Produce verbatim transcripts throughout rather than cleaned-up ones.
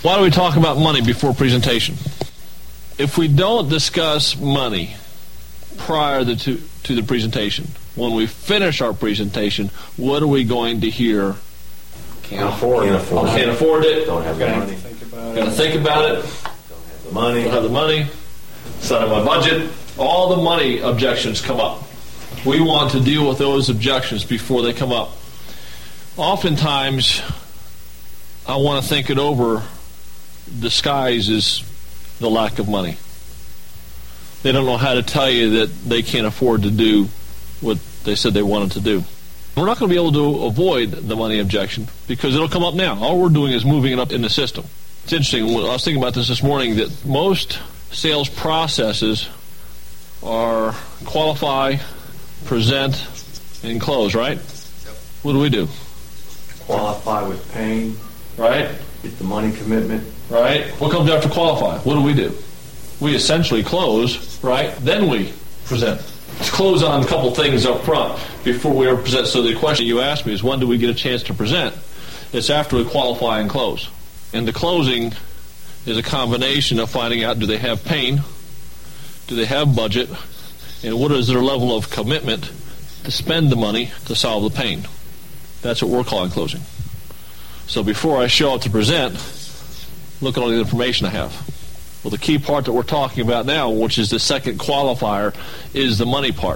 Why do we talk about money before presentation? If we don't discuss money prior to, to the presentation, when we finish our presentation, what are we going to hear? Can't afford can't it. Afford. Can't afford it. Don't have the okay. money. Think about Got to it. think about it. Don't have the money. Don't have the money. It's not in my budget. All the money objections come up. We want to deal with those objections before they come up. Oftentimes, I want to think it over, disguises the lack of money. They don't know how to tell you that they can't afford to do what they said they wanted to do. We're not going to be able to avoid the money objection because it'll come up now. All we're doing is moving it up in the system. It's interesting. I was thinking about this this morning that most sales processes are qualify, present, and close, right? Yep. What do we do? Qualify with pain. Right? Get the money commitment. Right? What comes after qualify? What do we do? We essentially close, right? Then we present. Let's close on a couple things up front before we ever present. So the question you asked me is, when do we get a chance to present? It's after we qualify and close. And the closing is a combination of finding out, do they have pain? Do they have budget? And what is their level of commitment to spend the money to solve the pain? That's what we're calling closing. So before I show up to present, look at all the information I have. Well, the key part that we're talking about now, which is the second qualifier, is the money part.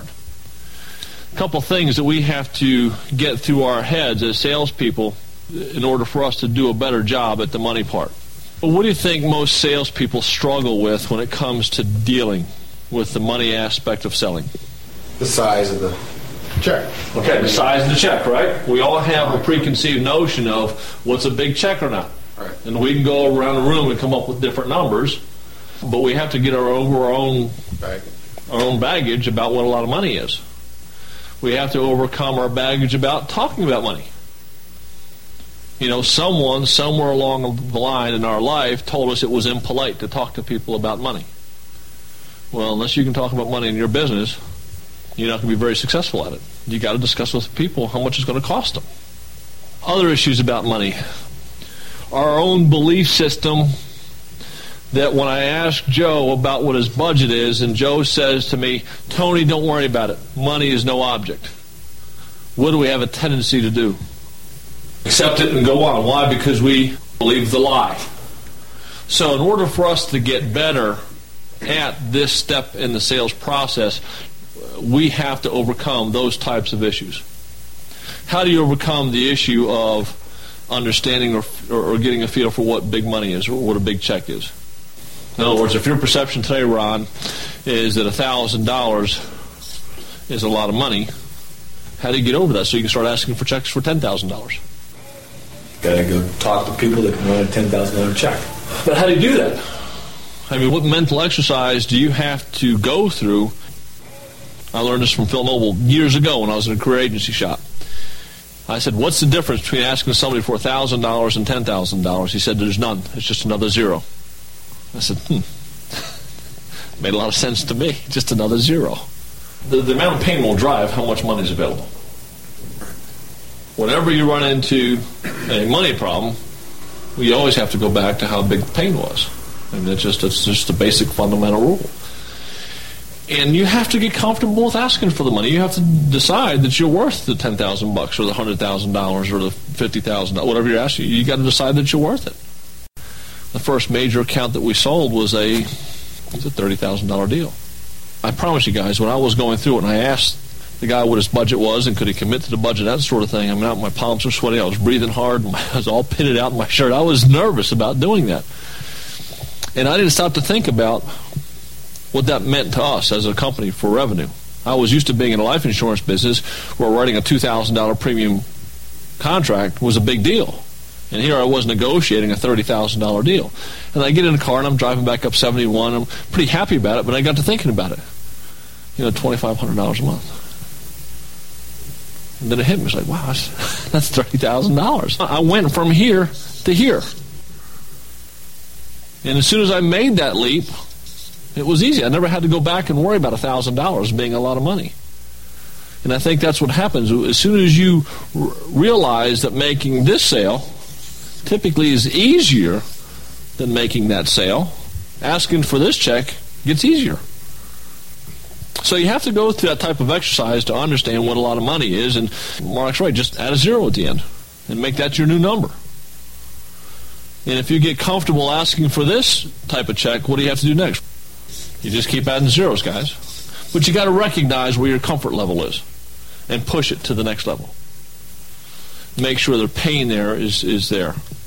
A couple things that we have to get through our heads as salespeople in order for us to do a better job at the money part. Well, what do you think most salespeople struggle with when it comes to dealing with the money aspect of selling? The size of the check. Okay, the size of the check, right? We all have a preconceived notion of what's a big check or not. Right. And we can go around the room and come up with different numbers, but we have to get our over our own Baggage. our own baggage about what a lot of money is. We have to overcome our baggage about talking about money. You know, someone somewhere along the line in our life told us it was impolite to talk to people about money. Well, unless you can talk about money in your business, you're not going to be very successful at it. You got to discuss with people how much it's going to cost them. Other issues about money. Our own belief system that when I ask Joe about what his budget is, and Joe says to me, Tony, don't worry about it. Money is no object. What do we have a tendency to do? Accept it and go on. Why? Because we believe the lie. So in order for us to get better at this step in the sales process, we have to overcome those types of issues. How do you overcome the issue of understanding or, or, or getting a feel for what big money is or what a big check is? In other words, if your perception today, Ron, is that one thousand dollars is a lot of money, how do you get over that so you can start asking for checks for ten thousand dollars? Got to go talk to people that can write a ten thousand dollars check. But how do you do that? I mean, what mental exercise do you have to go through? I learned this from Phil Noble years ago when I was in a career agency shop. I said, what's the difference between asking somebody for one thousand dollars and ten thousand dollars? He said, there's none. It's just another zero. I said, hmm. Made a lot of sense to me. Just another zero. The, the amount of pain will drive how much money is available. Whenever you run into a money problem, we always have to go back to how big the pain was. I mean, it's just, it's just a basic fundamental rule. And you have to get comfortable with asking for the money. You have to decide that you're worth the ten thousand bucks or the hundred thousand dollars or the fifty thousand dollars, whatever you're asking. You got to decide that you're worth it. The first major account that we sold was a was a thirty thousand dollar deal. I promise you guys, when I was going through it and I asked the guy what his budget was and could he commit to the budget, that sort of thing, I mean, my palms were sweaty. I was breathing hard. I was all pitted out in my shirt. I was nervous about doing that. And I didn't stop to think about what that meant to us as a company for revenue. I was used to being in a life insurance business where writing a two thousand dollars premium contract was a big deal. And here I was negotiating a thirty thousand dollars deal. And I get in the car and I'm driving back up seventy-one. I'm pretty happy about it, but I got to thinking about it. You know, twenty-five hundred dollars a month. And then it hit me. It was like, wow, that's, that's thirty thousand dollars. I went from here to here. And as soon as I made that leap, it was easy. I never had to go back and worry about one thousand dollars being a lot of money. And I think that's what happens. As soon as you r- realize that making this sale typically is easier than making that sale. Asking for this check gets easier. So you have to go through that type of exercise to understand what a lot of money is. And Mark's right, just add a zero at the end and make that your new number. And if you get comfortable asking for this type of check, what do you have to do next? You just keep adding zeros, guys. But you got to recognize where your comfort level is and push it to the next level. Make sure the pain there is, is there.